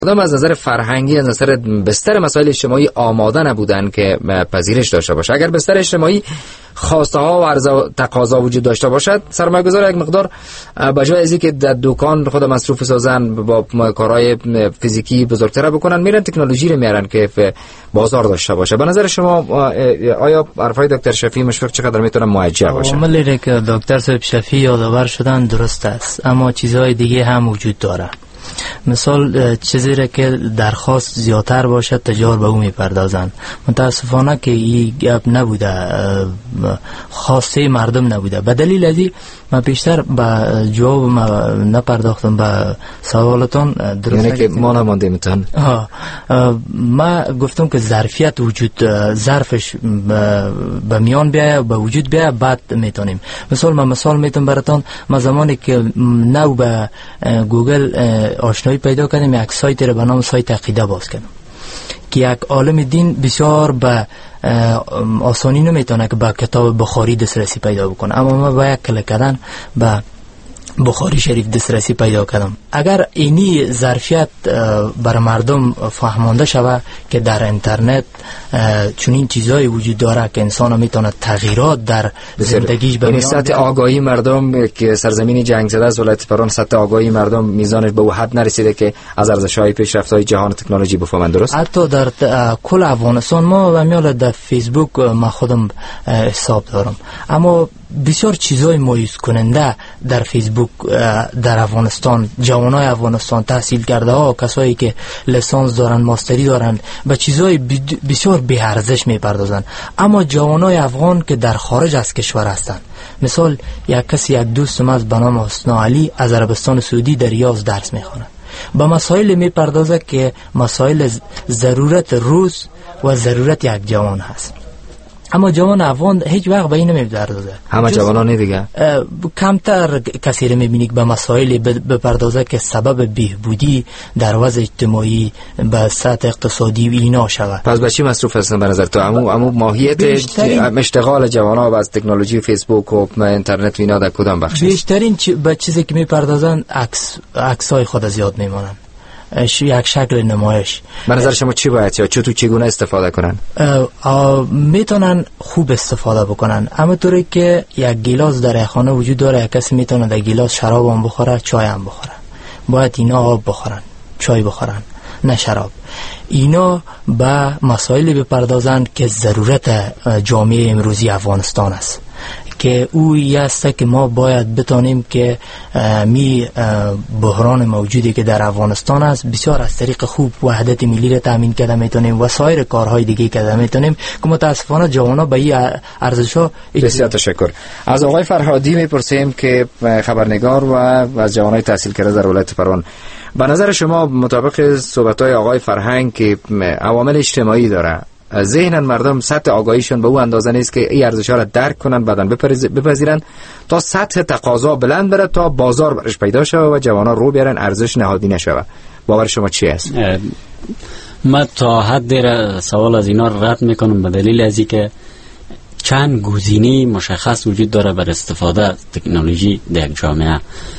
کدام از نظر فرهنگی، از نظر بستر مسائل اجتماعی آماده نبودن که پذیرش داشته باشه. اگر بستر اجتماعی خواسته ها و عرضه و تقاضا وجود داشته باشد، سرمایه‌گذار یک مقدار بجای از اینکه در دکان خود مصروف سازن با کارهای فیزیکی بزرگتر بکنن، میرن تکنولوژی رو میارن که بازار داشته باشه. به نظر شما آیا حرفای دکتر شفیع مشفق چقدر میتونه موجه باشه؟ عملی که دکتر صاحب شفیع یادآور شدن درست است، اما چیزهای دیگه هم وجود داره. مثال چیزی را که درخواست زیادتر باشد تجار به او میپردازند. متاسفانه که این گپ نبوده، خواسته مردم نبوده. به دلیل ازی من بیشتر به جواب نپرداختم به سوالتان. درست یعنی که ما نمانده میتون. ما گفتم که ظرفیت وجود، ظرفش به میان بیاید، به وجود بیاید، بعد میتونیم. مثال میتونم براتون. ما زمانی که نو به گوگل آشنایی پیدا کردم، یک سایت را به نام سایت عقیده باز کردم که یک عالم دین بسیار به آسانی نمیتونه که به کتاب بخاری دسترسی پیدا بکنه، اما ما با یک کلیک کردن به بخاری شریف دسترسی پیدا کردم. اگر اینی ظرفیت بر مردم فهمانده شود که در اینترنت چنین چیزایی وجود داره که انسان میتونه تغییرات در زندگیش به میان سطح آگاهی مردم که سرزمین جنگ زده از ولایت فران، سطح آگاهی مردم میزانش به حد نرسیده که از ارزش‌های پیشرفت‌های جهان تکنولوژی بفهمند. درست؟ حتی در کل افغانستان ما و میال در فیسبوک ما خودم حساب دارم، اما بسیار چیزای مایوس کننده در فیسبوک در افغانستان، جوانای افغانستان، تحصیل کرده ها، کسایی که لیسانس دارن، ماستری دارن، به چیزای بسیار بی ارزش میپردازن. اما جوانای افغان که در خارج از کشور هستند، مثال یک دوست ما به نام حسنا علی از عربستان سعودی در ریاض درس میخونه، با مسائل میپردازه که مسائل ضرورت روز و ضرورت یک جوان هست. اما جوان افغان هیچ وقت به این نمیپردازه. همه جوانان دیگه کمتر کسی رو میبینی که به مسائل بپردازه که سبب بهبودی در وضع اجتماعی به سطح اقتصادی و اینا شود. پس به چی مصروف هستن به نظر تو؟ امو ماهیت اشتغال جوانان از تکنولوژی فیسبوک و اینترنت و اینا در کدام بخش؟ بیشترین به چیزی که میپردازن عکسای خود زیاد میمونن، یک شکل نمایش. به نظر شما چی باید یا چگونه استفاده کنن؟ میتونن خوب استفاده بکنن، اما طوری که یک گیلاس در خانه وجود داره، یک کسی میتونه در گیلاس شراب هم بخوره، چای هم بخوره. باید اینا آب بخورن، چای بخورن، نه شراب. اینا به مسائلی بپردازن که ضرورت جامعه امروزی افغانستان است، که اویی است که ما باید بتانیم که بحران موجودی که در افغانستان است بسیار از طریق خوب وحدت ملی را تامین کرده میتونیم و سایر کارهای دیگه کرده میتونیم که متاسفانه جوانا به این ارزش‌ها. بسیار تشکر. از آقای فرهادی میپرسیم که خبرنگار و از جوانای تحصیل کرده در ولایت فران، به نظر شما مطابق صحبت‌های آقای فرهنگ که عوامل اجتماعی داره، ذهن مردم سطح آگاهیشون به او اندازه نیست که این ارزش‌ها را درک کنن بعداً بپذیرن تا سطح تقاضا بلند بره تا بازار برش پیدا شه و جوانا رو بیارن ارزش نهادی نشه. باور شما چی است؟ من تا حد سوال از اینا رد میکنم به دلیل از اینکه چند گزینه مشخص وجود داره بر استفاده از تکنولوژی در یک جامعه.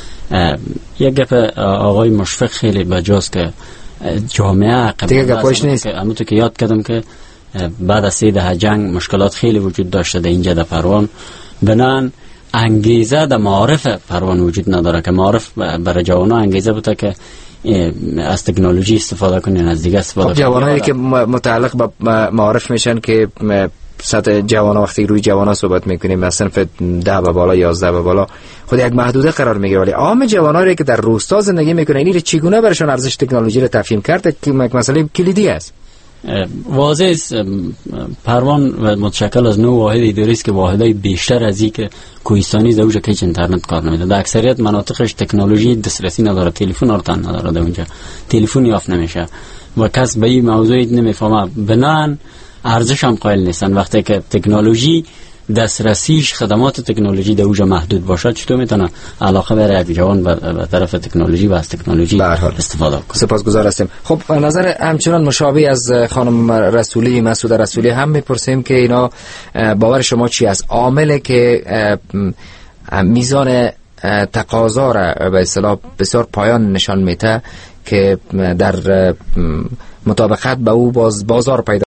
یک گپ آقای مشفق خیلی بجاست که جامعه دیگه گپش نیست، همونطور که یاد کردم که بعد از 3 دهه جنگ مشکلات خیلی وجود داشته در اینجا در پروان، بنان انگیزه در معارف پروان وجود نداره که معارف برای جوانا انگیزه بوده که از تکنولوژی استفاده کنین، از دیگه استفاده کنین. جوانایی که متعلق به معارف میشن که سطح جوانا وقتی روی جوانا صحبت میکنیم مثلا 10 و بالا 11 و بالا خود یک محدوده قرار میگیره، ولی عام جوانایی که در روستا زندگی میکنن این چگونه برشون ارزش تکنولوژی رو تفهیم کرد که مسئله کلیدی است. واضح است پروان متشکل از 9 واحد اداری است که واحدهای بیشتر از این که کوهستانی زوجه که اینترنت کار نمیده. در اکثریت مناطقش تکنولوژی دسترسی نداره، تلفن ارتن نداره، در اونجا تلفن یافت نمیشه و کس به این موضوع نمیفهمه، بنان ارزش هم قائل نیستن. وقتی که تکنولوژی دسترسیش خدمات تکنولوژی در اونجا محدود باشه، چطور میتونه علاقه برای یک جوان به طرف تکنولوژی و از تکنولوژی استفاده کنه؟ سپاسگزار هستیم. خب نظر همچنان مشابه از خانم رسولی، مسعود رسولی هم میپرسیم که اینا باور شما چی است؟ عاملی که میزان تقاضا را به اصطلاح بسیار پایان نشان میده که در مطابقت به او بازار پیدا